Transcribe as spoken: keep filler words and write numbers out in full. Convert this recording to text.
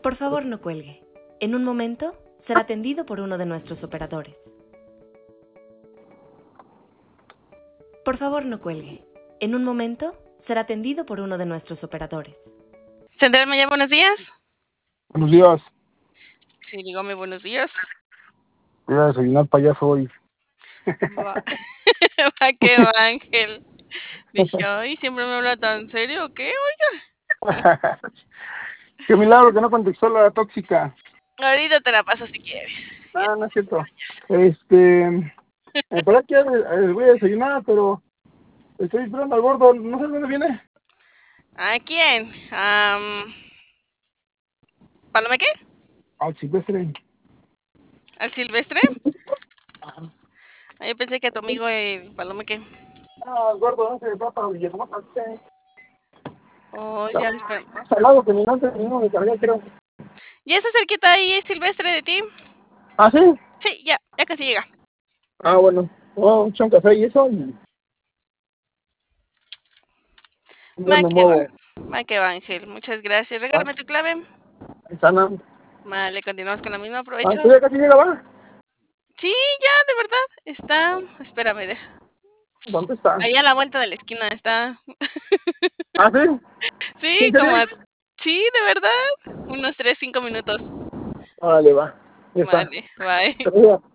Por favor, no cuelgue. En un momento será atendido por uno de nuestros operadores. Por favor, no cuelgue. En un momento será atendido por uno de nuestros operadores. Central Maya, buenos días. Buenos días. Sí, dígame buenos días. Voy a desayunar payaso hoy. Va, va que va, Ángel. Dije, ay, siempre me habla tan serio, ¿o qué? Oiga. Qué milagro que no contestó la tóxica. Ahorita te la paso si quieres. Ah, no es cierto. Este, me parece que eh, voy a desayunar, pero estoy esperando al gordo. No sé dónde viene. ¿A quién? Um, ¿Paloma qué? Al silvestre. ¿Al Silvestre? Ah, yo pensé que a tu amigo el Paloma qué. Ah, el gordo, no se va para Villahermosa. Oh, ya, espera. Al lado que mi no terminó de cargar, creo. ¿Ya está cerquita ahí el Silvestre de ti? ¿Ah, sí? Sí, ya, ya casi llega. Ah, bueno. Oh, un café y eso. Y... ya Va me que va. muevo. Va que va, Ángel. Muchas gracias. Regálame tu clave. Sana. Vale, continuamos con la misma. Ah, Aprovecho. ¿tú ya casi llega, va? Sí, ya, de verdad. Está. Espérame, deja. ¿Dónde está? Ahí a la vuelta de la esquina está. ¿Ah, sí? Sí, ¿En como. serio? a- Sí, de verdad. Unos tres, cinco minutos. Vale, va. Ya está. Vale, bye. Te veo.